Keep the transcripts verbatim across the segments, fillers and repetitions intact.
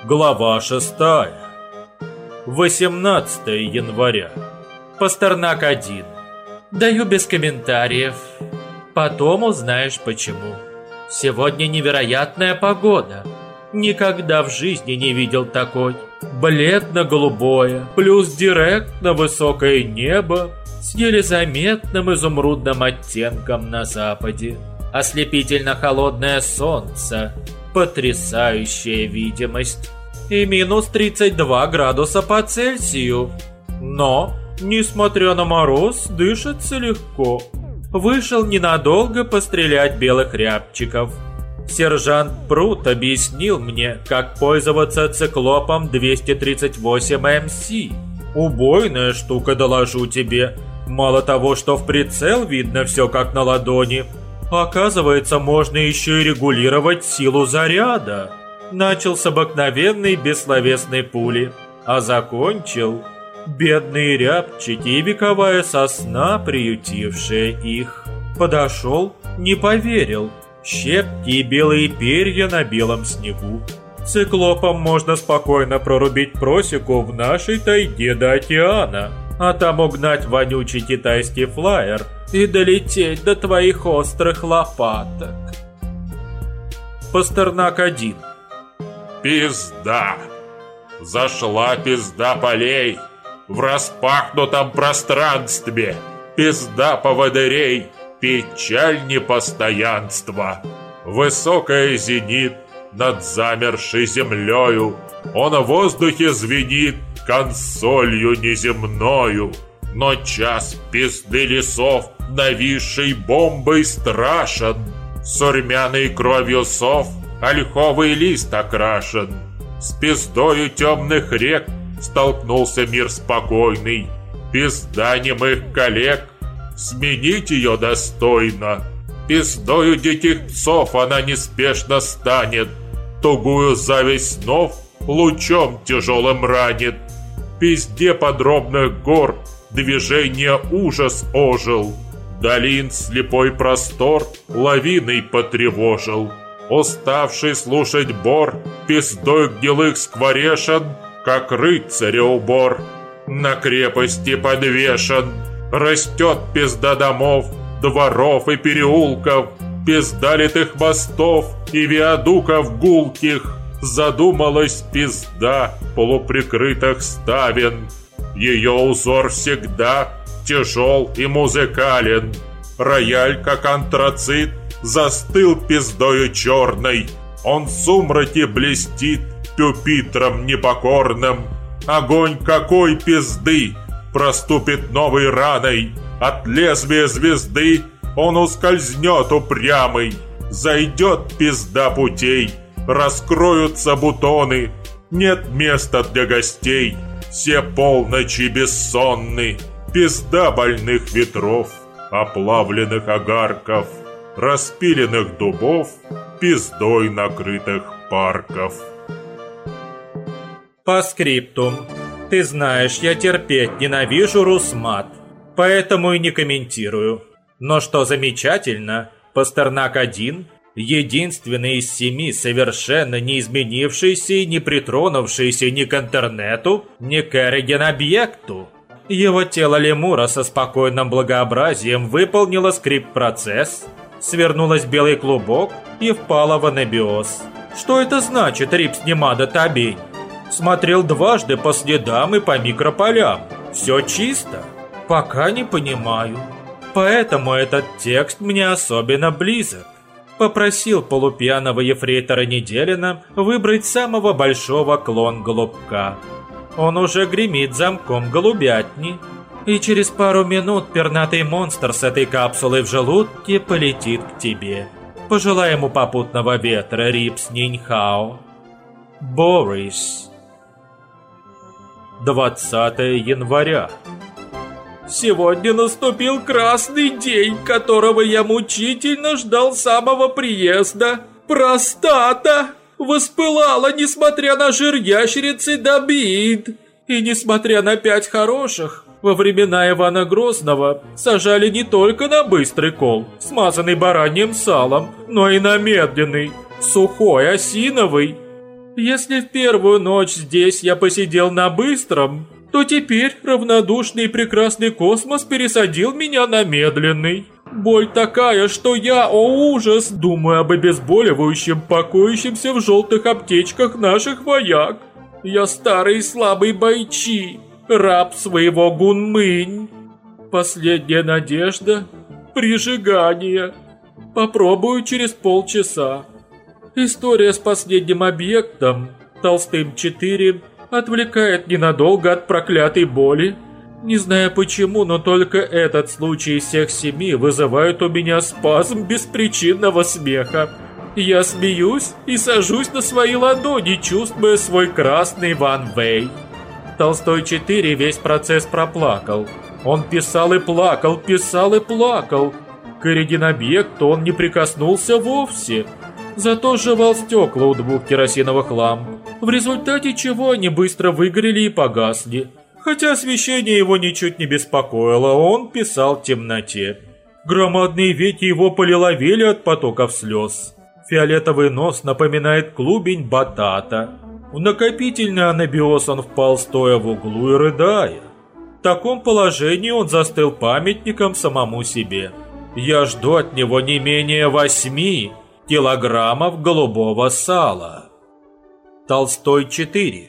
Глава шестая. восемнадцатое января. Пастернак один. Даю без комментариев. Потом узнаешь почему. Сегодня невероятная погода. Никогда в жизни не видел такой. Бледно-голубое, плюс директно высокое небо с еле заметным изумрудным оттенком на западе. Ослепительно холодное солнце. Потрясающая видимость. И минус тридцать два градуса по Цельсию. Но, несмотря на мороз, дышится легко. Вышел ненадолго пострелять белых рябчиков. Сержант Прут объяснил мне, как пользоваться циклопом двести тридцать восемь эм си. Убойная штука, доложу тебе. Мало того, что в прицел видно все как на ладони, оказывается, можно еще и регулировать силу заряда. Начал с обыкновенной бессловесной пули, а закончил бедные рябчики и вековая сосна, приютившая их. Подошел, не поверил. Щепки и белые перья на белом снегу. Циклопом можно спокойно прорубить просеку в нашей тайге до океана, а там угнать вонючий китайский флайер и долететь до твоих острых лопаток. Пастернак один. Пизда! Зашла пизда полей в распахнутом пространстве. Пизда поводырей, печаль непостоянства. Высокая зенит над замершей землею. Он в воздухе звенит консолью неземною. Но час пизды лесов нависшей бомбой страшен. Сурьмяной кровью сов ольховый лист окрашен. С пиздою темных рек столкнулся мир спокойный. Пизда немых коллег, сменить ее достойно. Пиздою диких псов она неспешно станет. Тугую зависть снов лучом тяжелым ранит. Пизде подробных гор движение ужас ожил. Долин слепой простор лавиной потревожил. Уставший слушать бор пиздой гнилых скворешен, как рыцаря убор на крепости подвешен. Растет пизда домов, дворов и переулков, пизда литых мостов и виадуков гулких. Задумалась пизда полуприкрытых ставен. Ее узор всегда тяжел и музыкален. Рояль, как антрацит, застыл пиздою черной. Он в сумраке блестит пюпитром непокорным. Огонь какой пизды проступит новой раной. От лезвия звезды он ускользнет упрямый. Зайдет пизда путей, раскроются бутоны. Нет места для гостей, все полночи бессонны. Пизда больных ветров, оплавленных огарков, распиленных дубов, пиздой накрытых парков. По скриптум. Ты знаешь, я терпеть ненавижу русмат, поэтому и не комментирую. Но что замечательно, Пастернак один – единственный из семи совершенно не изменившийся и не притронувшийся ни к интернету, ни к эрген-объекту. Его тело лемура со спокойным благообразием выполнило скрипт-процесс, свернулось в белый клубок и впало в анабиоз. Что это значит, Рипс Немада Табень? Смотрел дважды по следам и по микрополям. Все чисто? Пока не понимаю. Поэтому этот текст мне особенно близок. Попросил полупьяного ефрейтора Неделина выбрать самого большого клон-голубка. Он уже гремит замком голубятни. И через пару минут пернатый монстр с этой капсулой в желудке полетит к тебе. Пожелай ему попутного ветра, Рипс Ниньхао. Борис. двадцатое января. Сегодня наступил красный день, которого я мучительно ждал с самого приезда. Простата воспылала, несмотря на жир ящерицы Добид. И несмотря на пять хороших, во времена Ивана Грозного сажали не только на быстрый кол, смазанный бараньим салом, но и на медленный, сухой, осиновый. Если в первую ночь здесь я посидел на быстром, то теперь равнодушный и прекрасный космос пересадил меня на медленный. Боль такая, что я, о ужас, думаю об обезболивающем, покоящемся в желтых аптечках наших вояк. Я старый слабый бойчи, раб своего Гунмынь. Последняя надежда – прижигание. Попробую через полчаса. История с последним объектом, Толстым четыре, отвлекает ненадолго от проклятой боли. Не знаю почему, но только этот случай из всех семи вызывает у меня спазм беспричинного смеха. Я смеюсь и сажусь на свои ладони, чувствуя свой красный Ван Вэй. Толстой четыре весь процесс проплакал. Он писал и плакал, писал и плакал. К Иридин-объекту он не прикоснулся вовсе. Зато сживал стекла у двух керосиновых ламп, в результате чего они быстро выгорели и погасли. Хотя освещение его ничуть не беспокоило, он писал в темноте. Громадные веки его полиловели от потоков слез. Фиолетовый нос напоминает клубень батата. В накопительный анабиоз он впал, стоя в углу и рыдая. В таком положении он застыл памятником самому себе. Я жду от него не менее восьми килограммов голубого сала. Толстой четыре.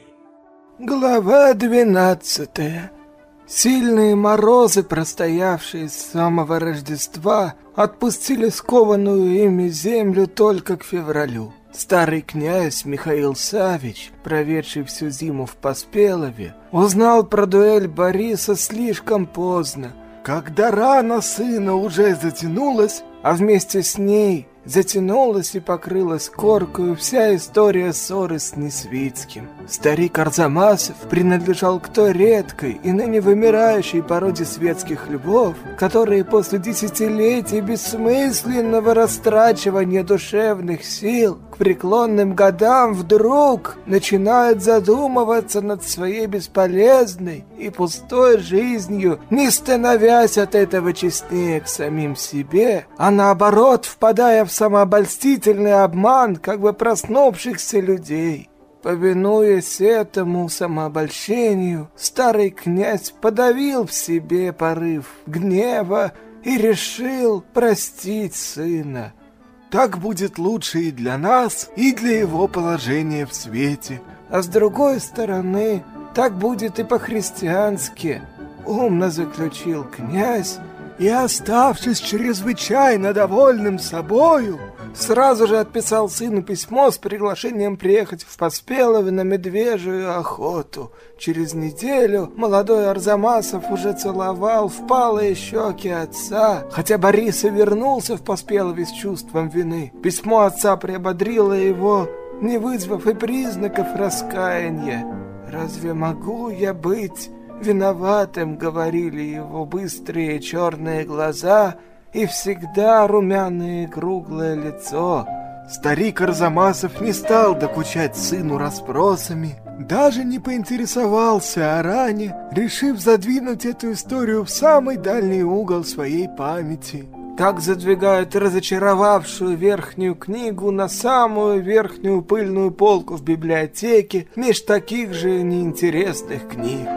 Глава двенадцатая. Сильные морозы, простоявшие с самого Рождества, отпустили скованную ими землю только к февралю. Старый князь Михаил Савич, проведший всю зиму в Поспелове, узнал про дуэль Бориса слишком поздно, когда рана сына уже затянулась, а вместе с ней затянулась и покрылась коркою вся история ссоры с Несвицким. Старик Арзамасов принадлежал к той редкой и ныне вымирающей породе светских львов, которые после десятилетий бессмысленного растрачивания душевных сил к преклонным годам вдруг начинают задумываться над своей бесполезной и пустой жизнью, не становясь от этого честнее к самим себе, а наоборот впадая в самообольстительный обман как бы проснувшихся людей. Повинуясь этому самообольщению, старый князь подавил в себе порыв гнева и решил простить сына. Так будет лучше и для нас, и для его положения в свете. А с другой стороны, так будет и по-христиански, умно заключил князь, и, оставшись чрезвычайно довольным собою, сразу же отписал сыну письмо с приглашением приехать в Поспелове на медвежью охоту. Через неделю молодой Арзамасов уже целовал впалые щеки отца, хотя Борис и вернулся в Поспелове с чувством вины. Письмо отца приободрило его, не вызвав и признаков раскаяния. «Разве могу я быть виноватым?» — говорили его быстрые черные глаза и всегда румяное круглое лицо. Старик Арзамасов не стал докучать сыну расспросами, даже не поинтересовался о ране, решив задвинуть эту историю в самый дальний угол своей памяти. Так задвигают разочаровавшую верхнюю книгу на самую верхнюю пыльную полку в библиотеке меж таких же неинтересных книг.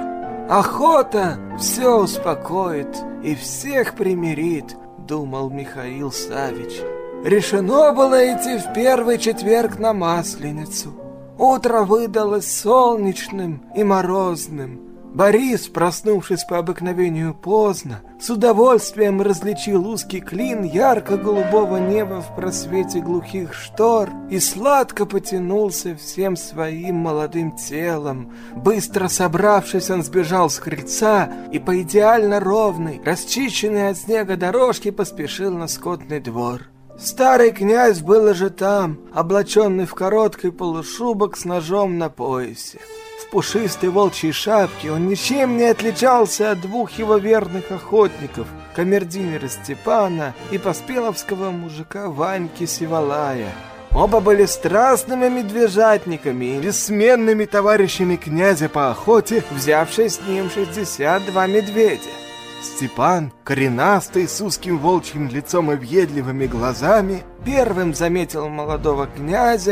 Охота все успокоит и всех примирит, думал Михаил Савич. Решено было идти в первый четверг на Масленицу. Утро выдалось солнечным и морозным. Борис, проснувшись по обыкновению поздно, с удовольствием различил узкий клин ярко-голубого неба в просвете глухих штор и сладко потянулся всем своим молодым телом. Быстро собравшись, он сбежал с крыльца и по идеально ровной, расчищенной от снега дорожке поспешил на скотный двор. Старый князь был уже там, облаченный в короткий полушубок с ножом на поясе. В пушистой волчьей шапке он ничем не отличался от двух его верных охотников, камердинера Степана и поспеловского мужика Ваньки Сивалая. Оба были страстными медвежатниками и бессменными товарищами князя по охоте, взявшие с ним шестьдесят два медведя. Степан, коренастый, с узким волчьим лицом и въедливыми глазами, первым заметил молодого князя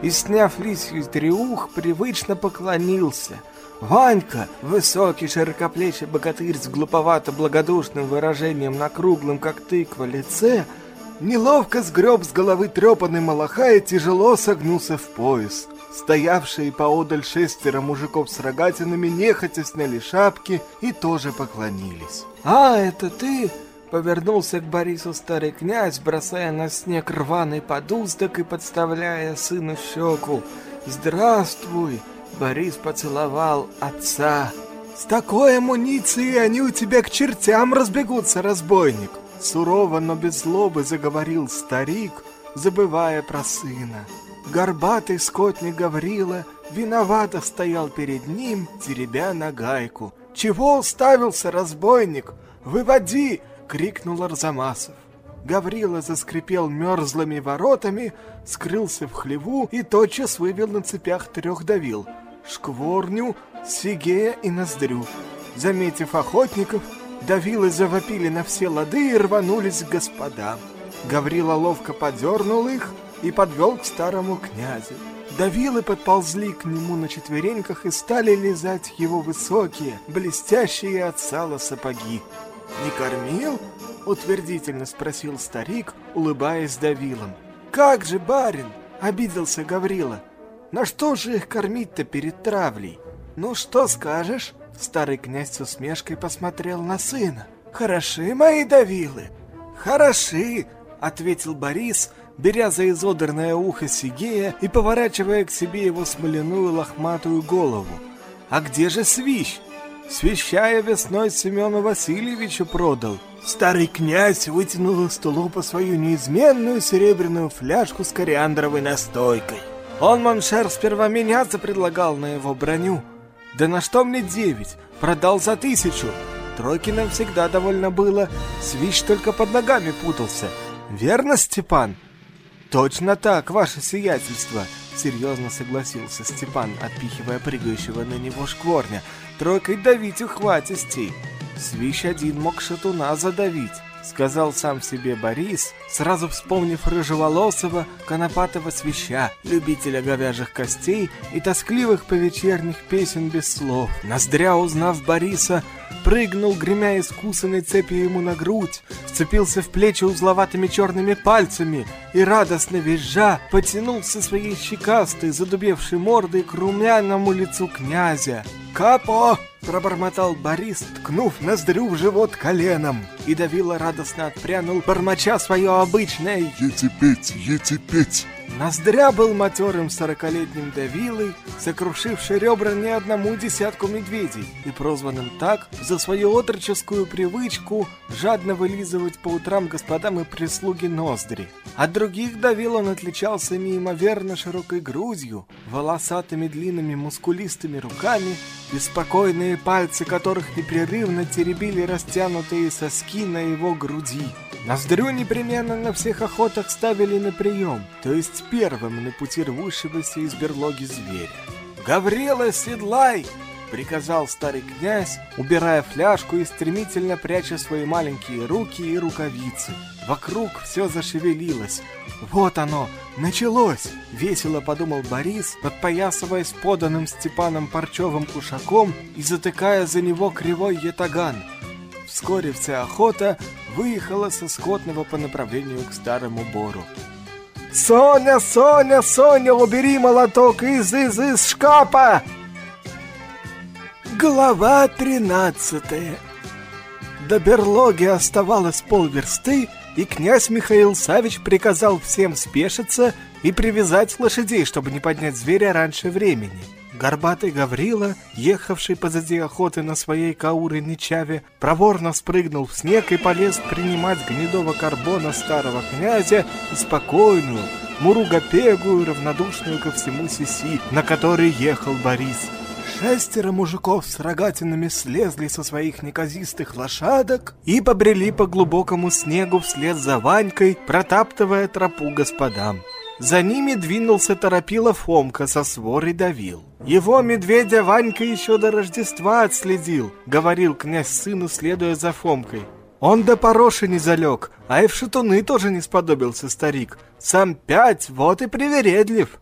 и, сняв лисью треух, привычно поклонился. Ванька, высокий широкоплечий богатырь с глуповато-благодушным выражением на круглом, как тыква, лице, неловко сгреб с головы трепанный малаха и тяжело согнулся в пояс. Стоявшие поодаль шестеро мужиков с рогатинами нехотя сняли шапки и тоже поклонились. «А, это ты?» — повернулся к Борису старый князь, бросая на снег рваный подуздок и подставляя сыну щеку. «Здравствуй!» — Борис поцеловал отца. «С такой амуницией они у тебя к чертям разбегутся, разбойник!» Сурово, но без злобы заговорил старик, забывая про сына. Горбатый скотник Гаврила виновато стоял перед ним, теребя нагайку. «Чего уставился, разбойник? Выводи!» — крикнул Арзамасов. Гаврила заскрипел мерзлыми воротами, скрылся в хлеву и тотчас вывел на цепях трех давил — Шкворню, Сигея и Ноздрю. Заметив охотников, давилы завопили на все лады и рванулись к господам. Гаврила ловко подернул их и подвел к старому князю. Давилы подползли к нему на четвереньках и стали лизать его высокие, блестящие от сала сапоги. «Не кормил?» — утвердительно спросил старик, улыбаясь давилам. «Как же, барин!» — обиделся Гаврила. «На что же их кормить-то перед травлей?» «Ну, что скажешь?» — старый князь с усмешкой посмотрел на сына. «Хороши мои давилы?» «Хороши!» — ответил Борис, беря за изодранное ухо Сигея и поворачивая к себе его смоляную лохматую голову. «А где же свищ?» «Свища я весной Семену Васильевичу продал». Старый князь вытянул из тулупа свою неизменную серебряную фляжку с кориандровой настойкой. Он, Моншер, сперва меняться предлагал на его броню. Да на что мне девять? Продал за тысячу. Тройки нам всегда довольно было. Свищ только под ногами путался. Верно, Степан? Точно так, ваше сиятельство, серьезно согласился Степан, отпихивая прыгающего на него Шкворня. Тройкой давить ухватистей. Свищ один мог шатуна задавить, сказал сам себе Борис, сразу вспомнив рыжеволосого, конопатого свища, любителя говяжьих костей и тоскливых повечерних песен без слов. Ноздря, узнав Бориса, прыгнул, гремя искусанной цепью ему на грудь, вцепился в плечи узловатыми черными пальцами и, радостно визжа, потянулся своей щекастой, задубевшей мордой к румяному лицу князя. «Капо!» — пробормотал Борис, ткнув Ноздрю в живот коленом. И Давила радостно отпрянул, бормоча свое обычное «Ете петь, ете петь!» Ноздря был матерым сорокалетним Давилой, сокрушивший ребра не одному десятку медведей и прозванным так за свою отроческую привычку жадно вылизывать по утрам господам и прислуги ноздри. От других Давил он отличался неимоверно широкой грудью, волосатыми длинными мускулистыми руками, беспокойные пальцы которых непрерывно теребили растянутые соски на его груди. Ноздрю непременно на всех охотах ставили на прием, то есть первым на пути рвущегося из берлоги зверя. «Гаврила, седлай!» — приказал старый князь, убирая фляжку и стремительно пряча свои маленькие руки и рукавицы. Вокруг все зашевелилось. «Вот оно, началось!» — весело подумал Борис, подпоясываясь поданным Степаном парчевым кушаком и затыкая за него кривой ятаган. Вскоре вся охота выехала со скотного по направлению к старому бору. «Соня, Соня, Соня, убери молоток из из из шкафа!» Глава тринадцатая. До берлоги оставалось полверсты, и князь Михаил Савич приказал всем спешиться и привязать лошадей, чтобы не поднять зверя раньше времени. Горбатый Гаврила, ехавший позади охоты на своей кауре Нечаве, проворно спрыгнул в снег и полез принимать гнедого карбона старого князя и спокойную, муругопегую, равнодушную ко всему сиси, на которой ехал Борис. Шестеро мужиков с рогатинами слезли со своих неказистых лошадок и побрели по глубокому снегу вслед за Ванькой, протаптывая тропу господам. За ними двинулся торопило Фомка со сворой Давил. «Его медведя Ванька еще до Рождества отследил», — говорил князь сыну, следуя за Фомкой. «Он до пороши не залег, а и в шатуны тоже не сподобился старик. Сам пять, вот и привередлив».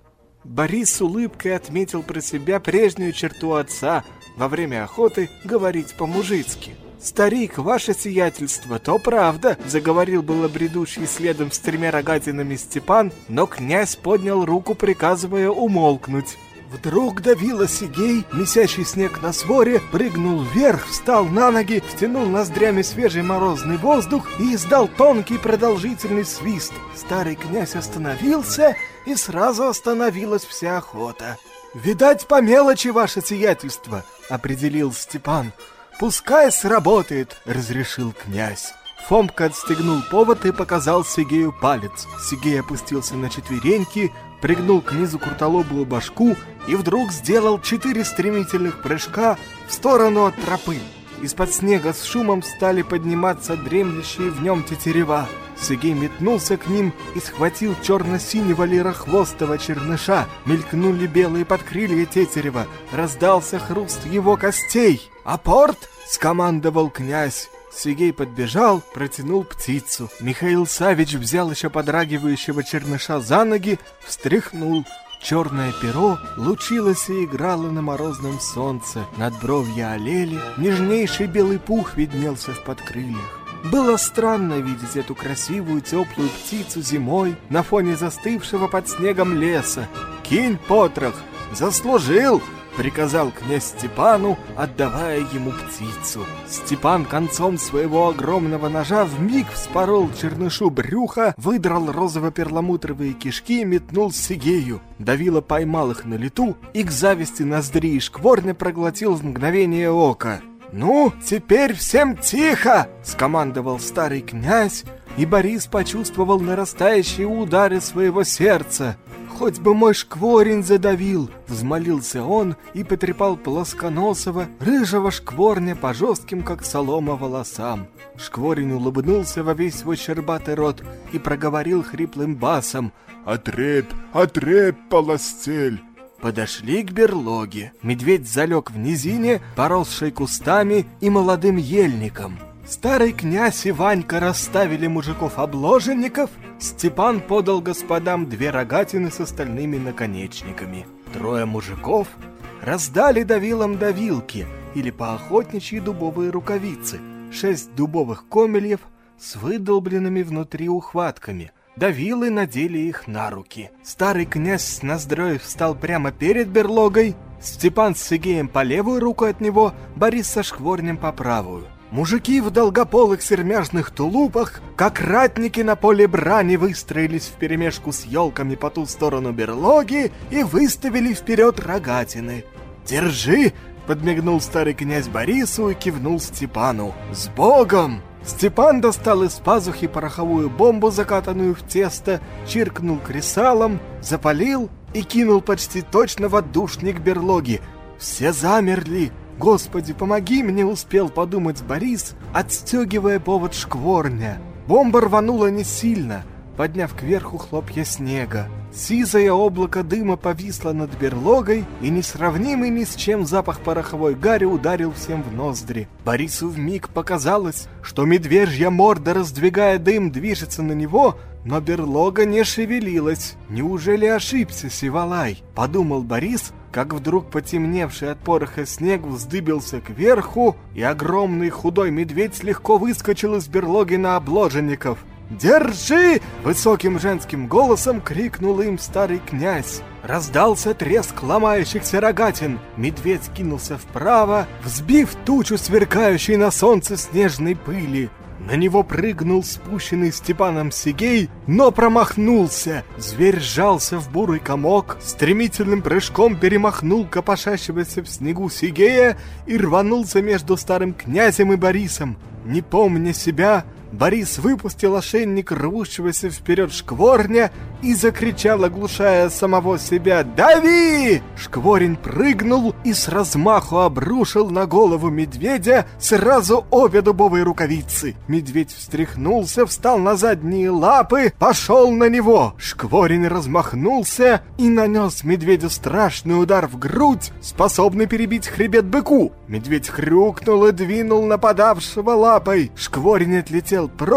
Борис с улыбкой отметил про себя прежнюю черту отца во время охоты говорить по-мужицки. «Старик, ваше сиятельство, то правда!» — заговорил было бредущий следом с тремя рогатинами Степан, но князь поднял руку, приказывая умолкнуть. Вдруг давило Сигей, месящий снег на своре, прыгнул вверх, встал на ноги, втянул ноздрями свежий морозный воздух и издал тонкий продолжительный свист. Старый князь остановился, и сразу остановилась вся охота. «Видать, по мелочи, ваше сиятельство!» — определил Степан. «Пускай сработает!» — разрешил князь. Фомка отстегнул повод и показал Сигею палец. Сигей опустился на четвереньки, пригнул к низу крутолобую башку и вдруг сделал четыре стремительных прыжка в сторону от тропы. Из-под снега с шумом стали подниматься дремлющие в нем тетерева. Сигей метнулся к ним и схватил черно-синего лирохвостого черныша. Мелькнули белые подкрылья тетерева, раздался хруст его костей. «Апорт!» — скомандовал князь. Сигей подбежал, протянул птицу. Михаил Савич взял еще подрагивающего черныша за ноги, встряхнул. Черное перо лучилось и играло на морозном солнце. Надбровья олели, нежнейший белый пух виднелся в подкрыльях. Было странно видеть эту красивую теплую птицу зимой на фоне застывшего под снегом леса. «Кинь потрох! Заслужил!» — приказал князь Степану, отдавая ему птицу. Степан концом своего огромного ножа вмиг вспорол чернышу брюха, выдрал розово-перламутровые кишки и метнул Сигею. Давило поймал их на лету и к зависти ноздри и шкворня проглотил в мгновение ока. «Ну, теперь всем тихо!» — скомандовал старый князь, и Борис почувствовал нарастающие удары своего сердца. «Хоть бы мой шкворень задавил!» — взмолился он и потрепал плосконосого, рыжего шкворня по жестким, как солома, волосам. Шкворень улыбнулся во весь свой щербатый рот и проговорил хриплым басом: «Отрепь, отрепь, полостель!» Подошли к берлоге. Медведь залег в низине, поросшей кустами и молодым ельником. Старый князь и Ванька расставили мужиков-обложенников. Степан подал господам две рогатины с остальными наконечниками. Трое мужиков раздали давилам давилки или поохотничьи дубовые рукавицы, шесть дубовых комельев с выдолбленными внутри ухватками. Давилы надели их на руки. Старый князь с ноздрёй встал прямо перед берлогой, Степан с Сигеем по левую руку от него, Борис со шкворнем по правую. Мужики в долгополых сермяжных тулупах, как ратники на поле брани, выстроились вперемешку с елками по ту сторону берлоги и выставили вперед рогатины. «Держи!» — подмигнул старый князь Борису и кивнул Степану. «С Богом!» Степан достал из пазухи пороховую бомбу, закатанную в тесто, чиркнул кресалом, запалил и кинул почти точно в отдушник берлоги. Все замерли. «Господи, помоги мне!» — успел подумать Борис, отстегивая повод шкворня. Бомба рванула не сильно, подняв кверху хлопья снега. Сизое облако дыма повисло над берлогой, и несравнимый ни с чем запах пороховой гари ударил всем в ноздри. Борису вмиг показалось, что медвежья морда, раздвигая дым, движется на него, но берлога не шевелилась. «Неужели ошибся Сивалай?» — подумал Борис, как вдруг потемневший от пороха снег вздыбился кверху, и огромный худой медведь легко выскочил из берлоги на обложенников. «Держи!» — высоким женским голосом крикнул им старый князь. Раздался треск ломающихся рогатин. Медведь кинулся вправо, взбив тучу сверкающей на солнце снежной пыли. На него прыгнул спущенный Степаном Сигей, но промахнулся. Зверь сжался в бурый комок, стремительным прыжком перемахнул копошащегося в снегу Сигея и рванулся между старым князем и Борисом. Не помня себя, Борис выпустил ошейник рвущегося вперед шкворня и закричал, оглушая самого себя: «Дави!» Шкворень прыгнул и с размаху обрушил на голову медведя сразу обе дубовые рукавицы. Медведь встряхнулся, встал на задние лапы, пошел на него. Шкворень размахнулся и нанес медведю страшный удар в грудь, способный перебить хребет быку. Медведь хрюкнул и двинул нападавшего лапой. Шкворень отлетел прочь,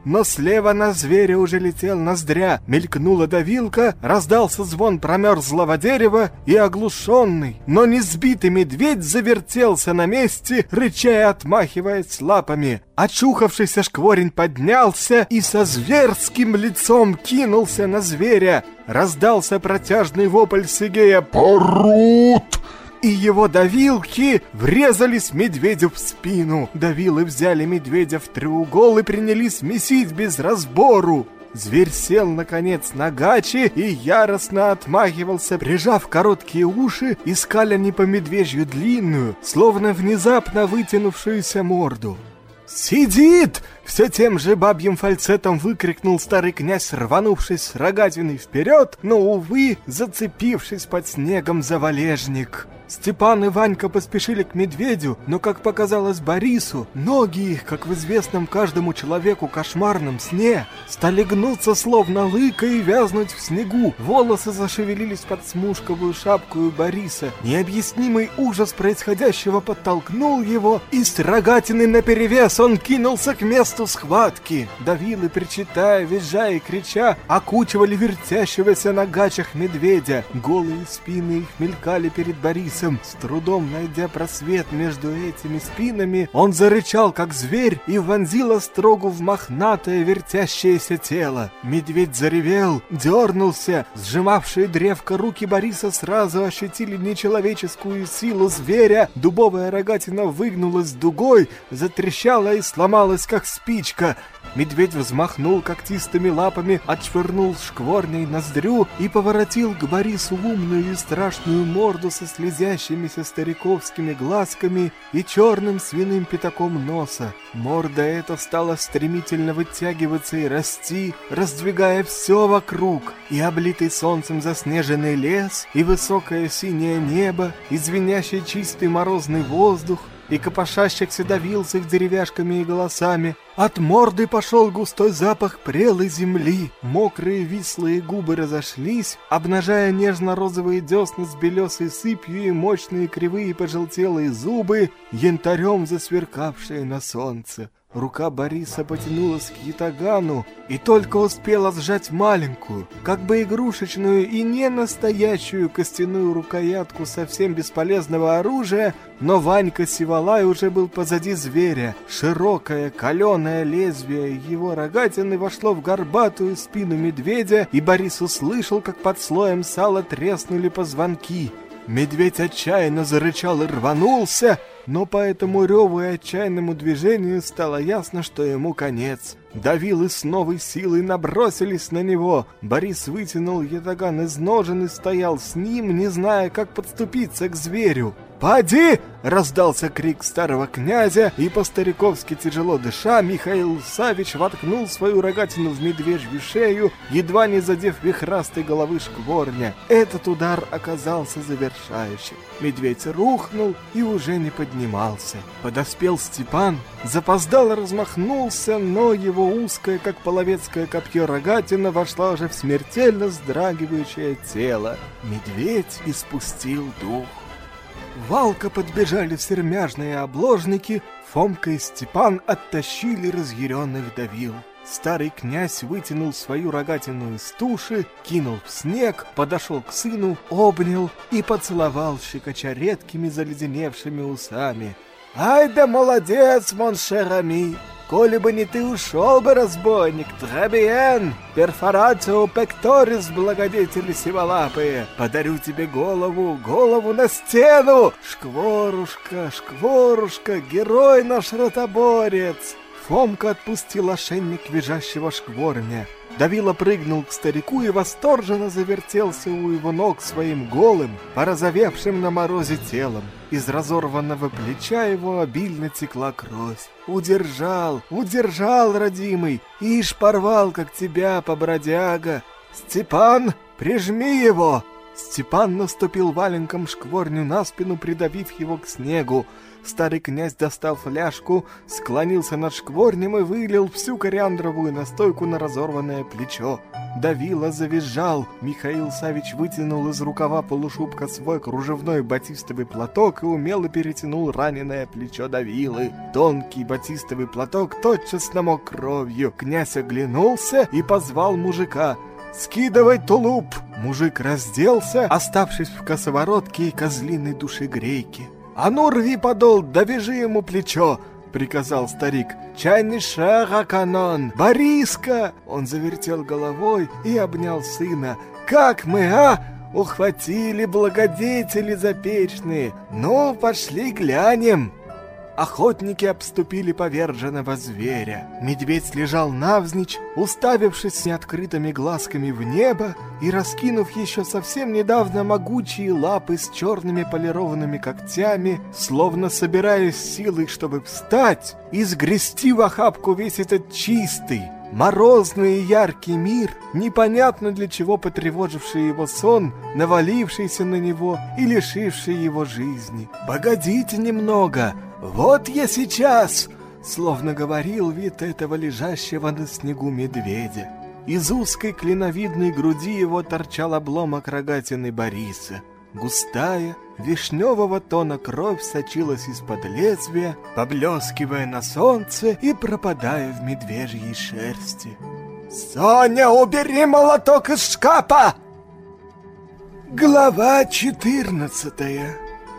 но слева на зверя уже летел ноздря. Мелькнула давилка, раздался звон промерзлого дерева, и оглушенный, но не сбитый медведь завертелся на месте, рыча и отмахиваясь лапами. Очухавшийся шкворень поднялся и со зверским лицом кинулся на зверя. Раздался протяжный вопль Сигея «Порут!», и его давилки врезались медведю в спину. Давилы взяли медведя в треугол и принялись месить без разбору. Зверь сел, наконец, на гачи и яростно отмахивался, прижав короткие уши и скаля не по медвежью длинную, словно внезапно вытянувшуюся морду. «Сидит!» — все тем же бабьим фальцетом выкрикнул старый князь, рванувшись с рогатиной вперед, но, увы, зацепившись под снегом за валежник. Степан и Ванька поспешили к медведю, но, как показалось Борису, ноги их, как в известном каждому человеку кошмарном сне, стали гнуться словно лыка и вязнуть в снегу. Волосы зашевелились под смушковую шапку у Бориса. Необъяснимый ужас происходящего подтолкнул его, и с рогатиной наперевес он кинулся к месту схватки. Давилы, причитая, визжая и крича, окучивали вертящегося на гачах медведя. Голые спины их мелькали перед Борисом. С трудом найдя просвет между этими спинами, он зарычал, как зверь, и вонзил острогу в мохнатое вертящееся тело. Медведь заревел, дернулся. Сжимавшие древко руки Бориса сразу ощутили нечеловеческую силу зверя. Дубовая рогатина выгнулась дугой, затрещала и сломалась, как спичка. Медведь взмахнул когтистыми лапами, отшвырнул шкворней ноздрю и поворотил к Борису умную и страшную морду со слезящимися стариковскими глазками и черным свиным пятаком носа. Морда эта стала стремительно вытягиваться и расти, раздвигая все вокруг, и облитый солнцем заснеженный лес, и высокое синее небо, и звенящий чистый морозный воздух, и копошащихся давил с их деревяшками и голосами. От морды пошел густой запах прелой земли. Мокрые вислые губы разошлись, обнажая нежно-розовые десны с белесой сыпью и мощные кривые пожелтелые зубы, янтарем засверкавшие на солнце. Рука Бориса потянулась к ятагану и только успела сжать маленькую, как бы игрушечную и не настоящую костяную рукоятку совсем бесполезного оружия, но Ванька Сивалай уже был позади зверя. Широкое, каленое лезвие его рогатины вошло в горбатую спину медведя, и Борис услышал, как под слоем сала треснули позвонки. Медведь отчаянно зарычал и рванулся, но по этому реву и отчаянному движению стало ясно, что ему конец. Давилы с новой силой набросились на него. Борис вытянул ятаган из ножен и стоял с ним, не зная, как подступиться к зверю. «Поди!» — раздался крик старого князя, и по-стариковски тяжело дыша Михаил Савич воткнул свою рогатину в медвежью шею, едва не задев вихрастой головы шкворня. Этот удар оказался завершающим. Медведь рухнул и уже не поднимался. Подоспел Степан, запоздало размахнулся, но его узкое, как половецкое копье, рогатина вошла уже в смертельно вздрагивающее тело. Медведь испустил дух. Валка подбежали сермяжные обложники, Фомка и Степан оттащили разъяренных давил. Старый князь вытянул свою рогатину из туши, кинул в снег, подошел к сыну, обнял и поцеловал, щекоча редкими заледеневшими усами. «Ай да молодец, моншерами! Коли бы не ты, ушел бы, разбойник! Трабиен! Перфорацио пекторис, благодетели сиволапые! Подарю тебе голову, голову на стену! Шкворушка, шкворушка, герой наш ротоборец!» Фомка отпустил ошейник визжащего шкворня. Давила прыгнул к старику и восторженно завертелся у его ног своим голым, порозовевшим на морозе телом. Из разорванного плеча его обильно текла кровь. «Удержал, удержал, родимый, ишь порвал, как тебя, побродяга! Степан, прижми его!» Степан наступил валенком шкворню на спину, придавив его к снегу. Старый князь достал фляжку, склонился над шкворнем и вылил всю кориандровую настойку на разорванное плечо. Давила завизжал. Михаил Савич вытянул из рукава полушубка свой кружевной батистовый платок и умело перетянул раненое плечо Давилы. Тонкий батистовый платок тотчас намок кровью. Князь оглянулся и позвал мужика. «Скидывай тулуп!» Мужик разделся, оставшись в косоворотке и козлиной душегрейке. «А ну, рви подол, довяжи ему плечо!» — приказал старик. «Чайный шага, канон! Бориска!» Он завертел головой и обнял сына. «Как мы, а? Ухватили благодетели запечные! Ну, пошли глянем!» Охотники обступили поверженного зверя. Медведь лежал навзничь, уставившись с неоткрытыми глазками в небо и раскинув еще совсем недавно могучие лапы с черными полированными когтями, словно собираясь силой, чтобы встать и сгрести в охапку весь этот чистый, морозный и яркий мир, непонятно для чего потревоживший его сон, навалившийся на него и лишивший его жизни. «Погодите немного! Вот я сейчас!» Словно говорил вид этого лежащего на снегу медведя. Из узкой клиновидной груди его торчал обломок рогатины Бориса. Густая, вишневого тона кровь сочилась из-под лезвия, поблескивая на солнце и пропадая в медвежьей шерсти. «Соня, убери молоток из шкафа!» Глава четырнадцатая.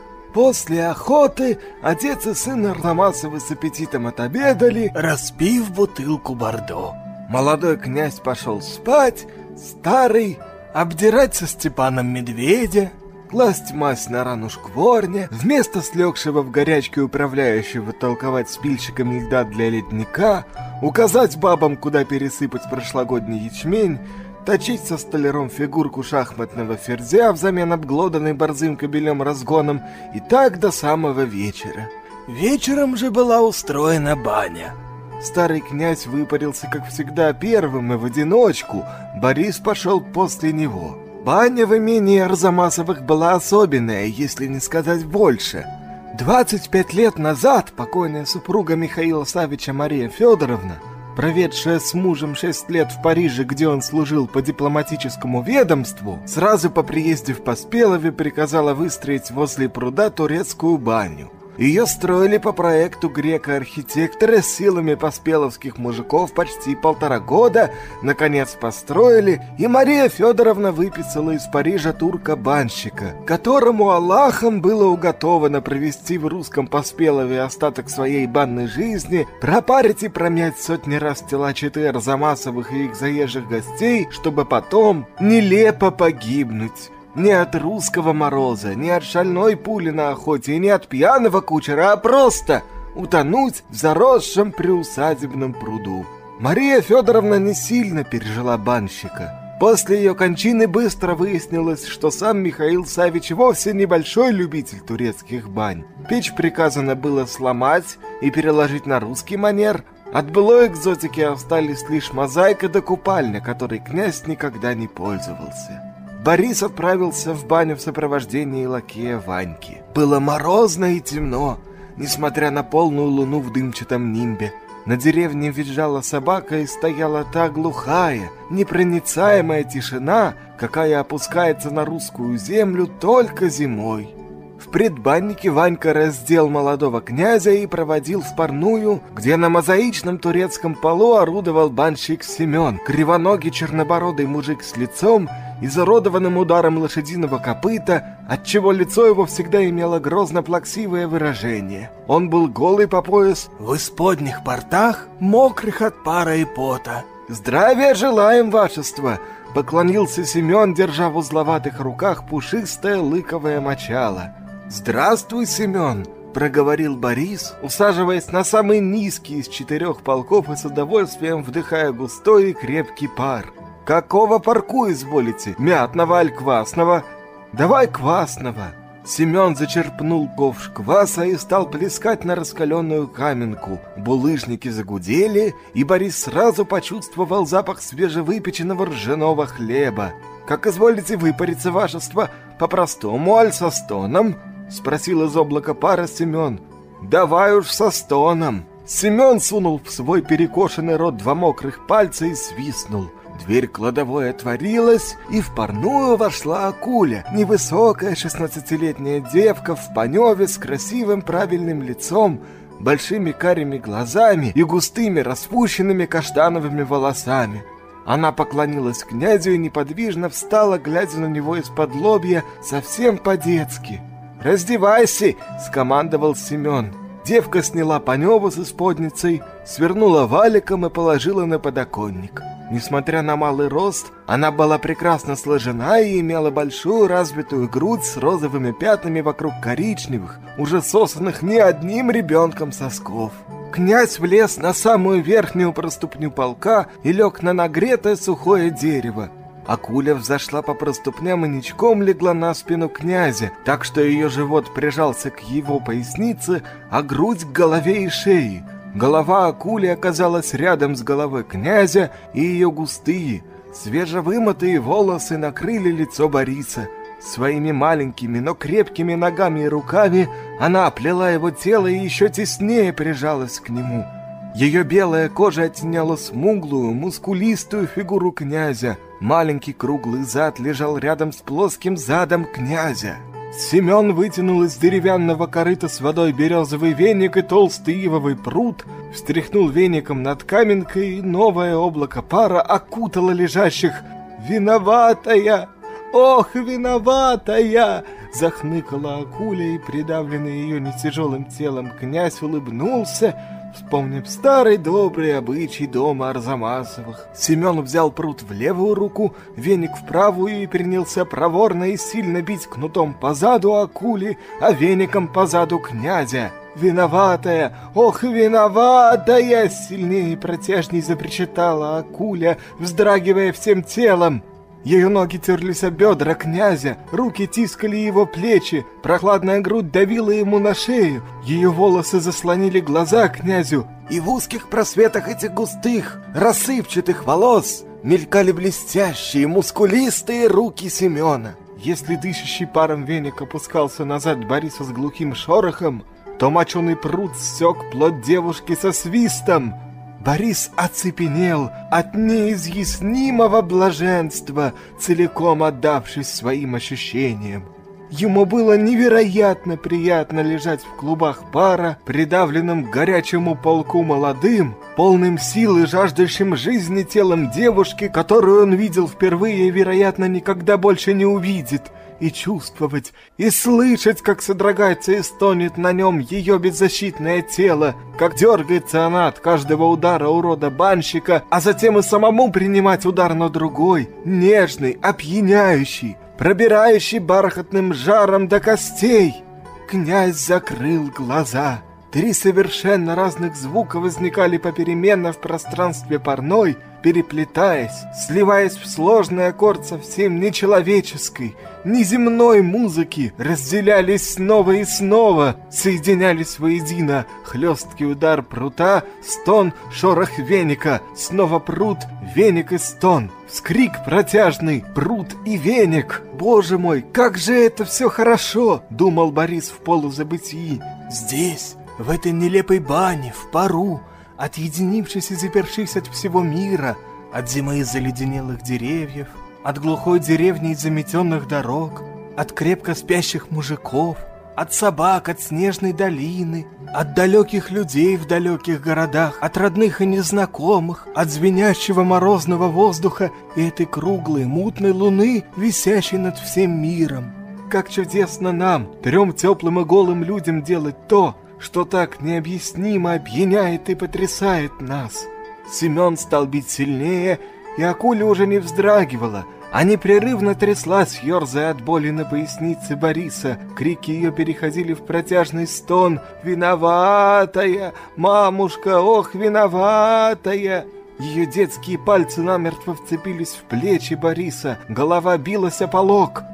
После охоты отец и сын Арзамасовы с аппетитом отобедали, распив бутылку бордо. Молодой князь пошел спать, старый обдирать со Степаном медведя, класть мазь на рану шкворня, вместо слегшего в горячке управляющего толковать спильщиками льда для ледника, указать бабам, куда пересыпать прошлогодний ячмень, точить со столяром фигурку шахматного ферзя взамен обглоданной борзым кобелем разгоном, и так до самого вечера. Вечером же была устроена баня. Старый князь выпарился, как всегда, первым и в одиночку. Борис пошел после него. Баня в имении Арзамасовых была особенная, если не сказать больше. двадцать пять лет назад покойная супруга Михаила Савича Мария Федоровна, проведшая с мужем шесть лет в Париже, где он служил по дипломатическому ведомству, сразу по приезде в Поспелове приказала выстроить возле пруда турецкую баню. Ее строили по проекту грека-архитектора с силами поспеловских мужиков почти полтора года, наконец построили, и Мария Федоровна выписала из Парижа турка-банщика, которому Аллахом было уготовано провести в русском Поспелове остаток своей банной жизни, пропарить и промять сотни раз тела четы Арзамасовых и их заезжих гостей, чтобы потом нелепо погибнуть. Не от русского мороза, не от шальной пули на охоте и не от пьяного кучера, а просто утонуть в заросшем приусадебном пруду. Мария Федоровна не сильно пережила банщика. После ее кончины быстро выяснилось, что сам Михаил Савич вовсе небольшой любитель турецких бань. Печь приказано было сломать и переложить на русский манер. От былой экзотики остались лишь мозаика да купальня, которой князь никогда не пользовался. Борис отправился в баню в сопровождении лакея Ваньки. Было морозно и темно, несмотря на полную луну в дымчатом нимбе. На деревне визжала собака и стояла та глухая, непроницаемая тишина, какая опускается на русскую землю только зимой. В предбаннике Ванька раздел молодого князя и проводил в парную, где на мозаичном турецком полу орудовал банщик Семен, кривоногий чернобородый мужик с лицом, изуродованным ударом лошадиного копыта, отчего лицо его всегда имело грозно-плаксивое выражение. Он был голый по пояс, в исподних портах, мокрых от пара и пота. «Здравия желаем, вашество!» — поклонился Семен, держа в узловатых руках пушистое лыковое мочало. «Здравствуй, Семен!» — проговорил Борис, усаживаясь на самый низкий из четырех полков и с удовольствием вдыхая густой и крепкий пар. «Какого парку изволите? Мятного аль квасного?» «Давай квасного!» Семен зачерпнул ковш кваса и стал плескать на раскаленную каменку. Булыжники загудели, и Борис сразу почувствовал запах свежевыпеченного ржаного хлеба. «Как изволите выпариться, вашество, по-простому, аль со стоном?» — спросил из облака пара Семен. «Давай уж со стоном». Семен сунул в свой перекошенный рот два мокрых пальца и свистнул. Дверь кладовой отворилась, и в парную вошла Акуля, невысокая шестнадцатилетняя девка в паневе с красивым правильным лицом, большими карими глазами и густыми распущенными каштановыми волосами. Она поклонилась князю и неподвижно встала, глядя на него из-под лобья, совсем по-детски. «Раздевайся!» — скомандовал Семен. Девка сняла паневу с исподницей, свернула валиком и положила на подоконник. Несмотря на малый рост, она была прекрасно сложена и имела большую развитую грудь с розовыми пятнами вокруг коричневых, уже сосанных не одним ребенком сосков. Князь влез на самую верхнюю проступню полка и лег на нагретое сухое дерево. Акуля взошла по проступням и ничком легла на спину князя, так что ее живот прижался к его пояснице, а грудь к голове и шее. Голова акули оказалась рядом с головой князя, и ее густые, свежевымытые волосы накрыли лицо Бориса. Своими маленькими, но крепкими ногами и руками она оплела его тело и еще теснее прижалась к нему. Ее белая кожа оттеняла смуглую, мускулистую фигуру князя. Маленький круглый зад лежал рядом с плоским задом князя. Семен вытянул из деревянного корыта с водой березовый веник и толстый ивовый прут, встряхнул веником над каменкой, и новое облако пара окутало лежащих. «Виноватая! Ох, виноватая!» — захныкала Акуля, и придавленный ее нетяжелым телом князь улыбнулся, вспомнив старый добрый обычай дома Арзамасовых. Семен взял прут в левую руку, веник в правую, и принялся проворно и сильно бить кнутом по заду акули, а веником по заду князя. «Виноватая! Ох, виноватая!» — сильнее и протяжней запричитала акуля, вздрагивая всем телом. Ее ноги терлись о бедра князя, руки тискали его плечи, прохладная грудь давила ему на шею, ее волосы заслонили глаза князю, и в узких просветах этих густых, рассыпчатых волос мелькали блестящие, мускулистые руки Семена. Если дышащий паром веник опускался назад Бориса с глухим шорохом, то моченый пруд ссек плоть девушки со свистом. Борис оцепенел от неизъяснимого блаженства, целиком отдавшись своим ощущениям. Ему было невероятно приятно лежать в клубах пара, придавленным к горячему полку молодым, полным сил и жаждущим жизни телом девушки, которую он видел впервые и, вероятно, никогда больше не увидит, и чувствовать, и слышать, как содрогается и стонет на нем ее беззащитное тело, как дергается она от каждого удара урода-банщика, а затем и самому принимать удар на другой, нежный, опьяняющий, пробирающий бархатным жаром до костей. Князь закрыл глаза. Три совершенно разных звука возникали попеременно в пространстве парной, переплетаясь, сливаясь в сложный аккорд совсем нечеловеческой, неземной музыки, разделялись снова и снова, соединялись воедино. Хлесткий удар прута, стон, шорох веника, снова прут, веник и стон, вскрик протяжный, прут и веник. «Боже мой, как же это все хорошо!» — думал Борис в полузабытии. «Здесь, в этой нелепой бане, в пару, отъединившись и запершись от всего мира, от зимы заледенелых деревьев, от глухой деревни и заметенных дорог, от крепко спящих мужиков, от собак, от снежной долины, от далеких людей в далеких городах, от родных и незнакомых, от звенящего морозного воздуха и этой круглой мутной луны, висящей над всем миром. Как чудесно нам, трем теплым и голым людям, делать то, что так необъяснимо опьяняет и потрясает нас». Семен стал бить сильнее, и акуля уже не вздрагивала, а непрерывно тряслась, ерзая от боли на пояснице Бориса. Крики ее переходили в протяжный стон: «Виноватая! Мамушка, ох, виноватая!» Ее детские пальцы намертво вцепились в плечи Бориса, голова билась о полог.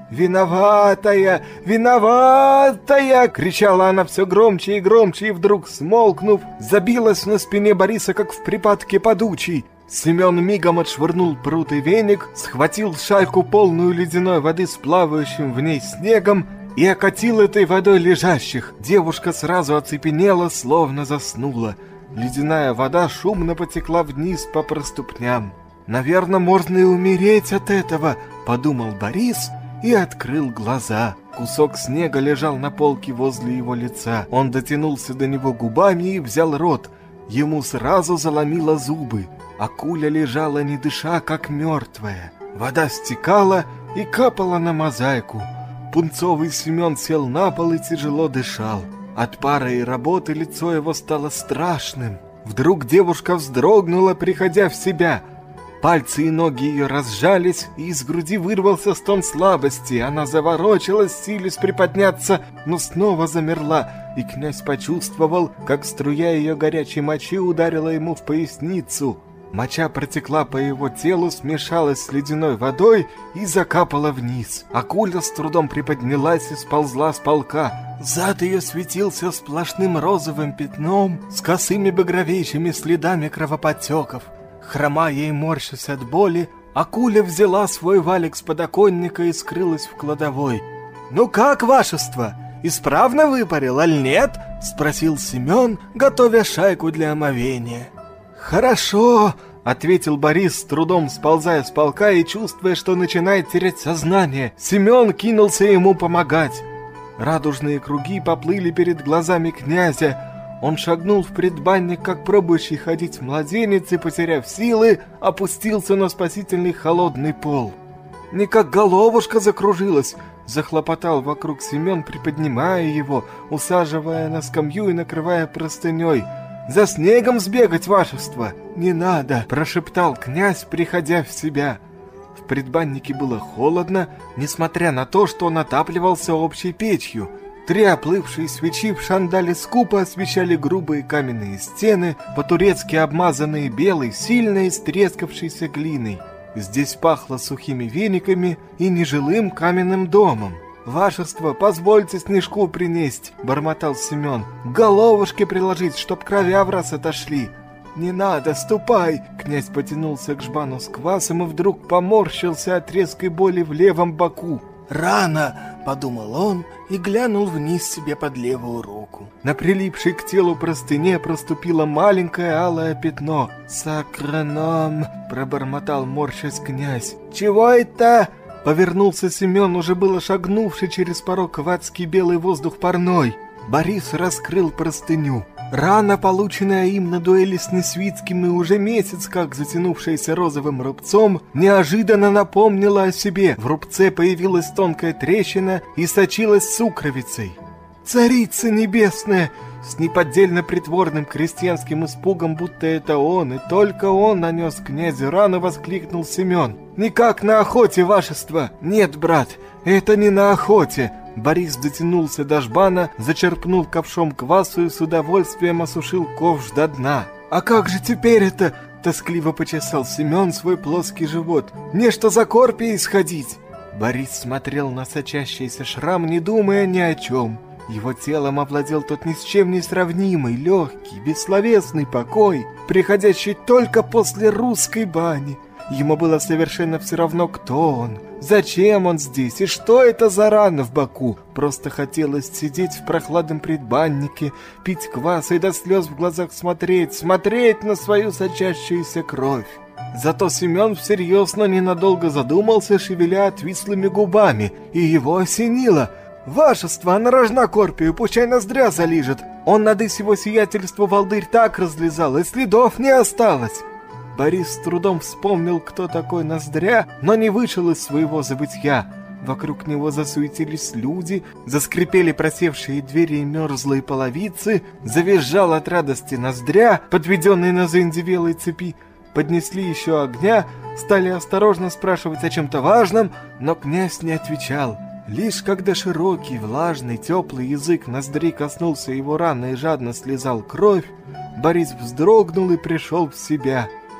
«Виноватая! Виноватая!» — кричала она все громче и громче, и вдруг, смолкнув, забилась на спине Бориса, как в припадке подучий. Семен мигом отшвырнул прут и веник, схватил шайку, полную ледяной воды с плавающим в ней снегом, и окатил этой водой лежащих. Девушка сразу оцепенела, словно заснула. Ледяная вода шумно потекла вниз по проступням. «Наверное, можно и умереть от этого», — подумал Борис и открыл глаза. Кусок снега лежал на полке возле его лица. Он дотянулся до него губами и взял рот. Ему сразу заломило зубы. Акуля лежала, не дыша, как мертвая. Вода стекала и капала на мозаику. Пунцовый Семен сел на пол и тяжело дышал. От пара и работы лицо его стало страшным. Вдруг девушка вздрогнула, приходя в себя. Пальцы и ноги ее разжались, и из груди вырвался стон слабости. Она заворочилась, силясь приподняться, но снова замерла, и князь почувствовал, как струя ее горячей мочи ударила ему в поясницу. Моча протекла по его телу, смешалась с ледяной водой и закапала вниз. Акуля с трудом приподнялась и сползла с полка. Зад ее светился сплошным розовым пятном с косыми багровейшими следами кровоподтеков. Хромая и морщась от боли, Акуля взяла свой валик с подоконника и скрылась в кладовой. «Ну как, вашество, исправно выпарил, аль нет?» — спросил Семен, готовя шайку для омовения. «Хорошо», — ответил Борис, с трудом сползая с полка и чувствуя, что начинает терять сознание. Семен кинулся ему помогать. Радужные круги поплыли перед глазами князя. Он шагнул в предбанник, как пробующий ходить младенец, и, потеряв силы, опустился на спасительный холодный пол. «Не как головушка закружилась», — захлопотал вокруг Семен, приподнимая его, усаживая на скамью и накрывая простыней. «За снегом сбегать, вашество!» «Не надо!» — прошептал князь, приходя в себя. В предбаннике было холодно, несмотря на то, что он отапливался общей печью. Три оплывшие свечи в шандале скупо освещали грубые каменные стены, по-турецки обмазанные белой, сильно истрескавшейся глиной. Здесь пахло сухими вениками и нежилым каменным домом. «Вашество, позвольте снежку принесть», — бормотал Семен. «К головушке приложить, чтоб кровя в раз отошли». «Не надо, ступай!» Князь потянулся к жбану с квасом и вдруг поморщился от резкой боли в левом боку. «Рано!» — подумал он и глянул вниз себе под левую руку. На прилипшей к телу простыне проступило маленькое алое пятно. «Сакраном!» — пробормотал, морщась князь. «Чего это?» — повернулся Семен, уже было шагнувший через порог в адский белый воздух парной. Борис раскрыл простыню. Рана, полученная им на дуэли с Несвицким и уже месяц как затянувшаяся розовым рубцом, неожиданно напомнила о себе. В рубце появилась тонкая трещина и сочилась сукровицей. «Царица небесная!» С неподдельно притворным крестьянским испугом, будто это он, и только он нанес князю рану, воскликнул Семен. «Никак на охоте, вашество!» «Нет, брат, это не на охоте!» Борис дотянулся до жбана, зачерпнул ковшом квасу и с удовольствием осушил ковш до дна. «А как же теперь это?» — тоскливо почесал Семен свой плоский живот. «Мне что за корпией сходить?» Борис смотрел на сочащийся шрам, не думая ни о чем. Его телом овладел тот ни с чем не сравнимый, легкий, бессловесный покой, приходящий только после русской бани. Ему было совершенно все равно, кто он, зачем он здесь и что это за рана в боку. Просто хотелось сидеть в прохладном предбаннике, пить квас и до слез в глазах смотреть, смотреть на свою сочащуюся кровь. Зато Семен всерьез, но ненадолго задумался, шевеля отвислыми губами, и его осенило. «Вашество, она рожна корпию, пущай ноздря залижет. Он надысь его сиятельству волдырь так разлизал, и следов не осталось». Борис с трудом вспомнил, кто такой Ноздря, но не вышел из своего забытья. Вокруг него засуетились люди, заскрипели просевшие двери и мерзлые половицы, завизжал от радости Ноздря, подведенный на заиндевелой цепи. Поднесли еще огня, стали осторожно спрашивать о чем-то важном, но князь не отвечал. Лишь когда широкий, влажный, теплый язык Ноздри коснулся его раны и жадно слезал кровь, Борис вздрогнул и пришел в себя.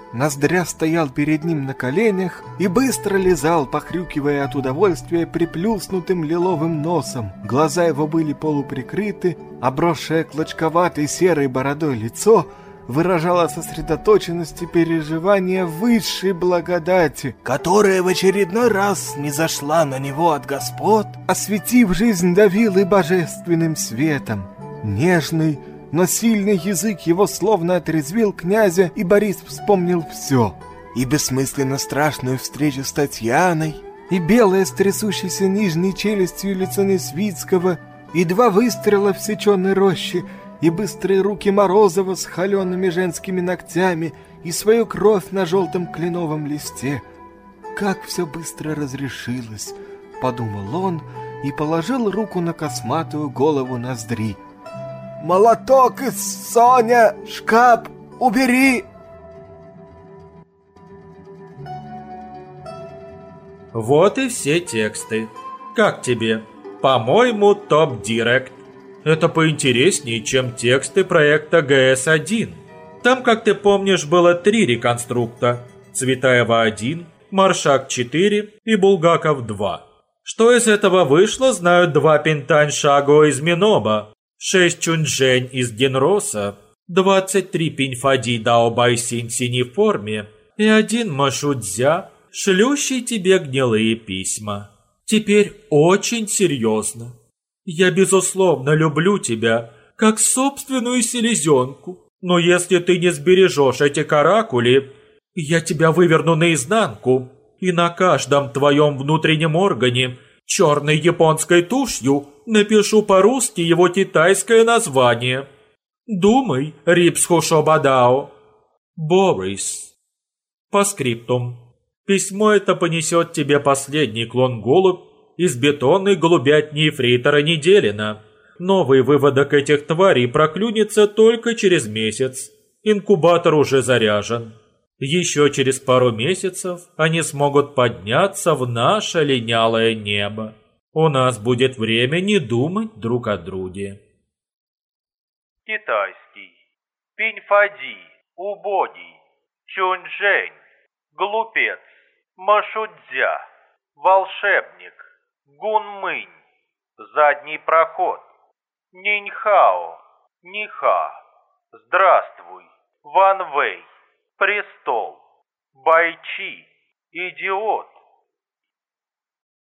Ноздря стоял перед ним на коленях и быстро лизал, похрюкивая от удовольствия приплюснутым лиловым носом. Глаза его были полуприкрыты, обросшее клочковатой серой бородой лицо выражало сосредоточенность и переживание высшей благодати, которая в очередной раз низошла на него от господ, осветив жизнь Давилы божественным светом. Нежный, но сильный язык его словно отрезвил князя, и Борис вспомнил все. И бессмысленно страшную встречу с Татьяной, и белое с трясущейся нижней челюстью лицо Несвицкого, и два выстрела в сеченой роще, и быстрые руки Морозова с холеными женскими ногтями, и свою кровь на желтом кленовом листе. Как все быстро разрешилось, подумал он и положил руку на косматую голову Ноздри. «Молоток из Соня! Шкаф! Убери!» Вот и все тексты. Как тебе? По-моему, топ-директ. Это поинтереснее, чем тексты проекта Г С один. Там, как ты помнишь, было три реконструкта. Цветаева один, Маршак четыре и Булгаков два. Что из этого вышло, знают два Пинтань Шаго из Миноба, шесть Чунчжэнь из Генроса, двадцать три Пиньфади Дао Байсин Синеформе и один Машудзя, шлющий тебе гнилые письма. Теперь очень серьезно. Я, безусловно, люблю тебя, как собственную селезенку, но если ты не сбережешь эти каракули, я тебя выверну наизнанку, и на каждом твоем внутреннем органе черной японской тушью напишу по-русски его китайское название. Думай, Рипсхушобадао. Борис. По скриптум. Письмо это понесет тебе последний клон-голубь из бетонной голубятни Ефрейтора Неделина. Новый выводок этих тварей проклюнется только через месяц. Инкубатор уже заряжен. Еще через пару месяцев они смогут подняться в наше линялое небо. У нас будет время не думать друг о друге. Китайский. Пиньфади. Убогий. Чунчжэнь. Глупец. Машудзя. Волшебник. Гунмынь. Задний проход. Ниньхао. Ниха. Здравствуй. Ван Вэй. Престол. Байчи. Идиот.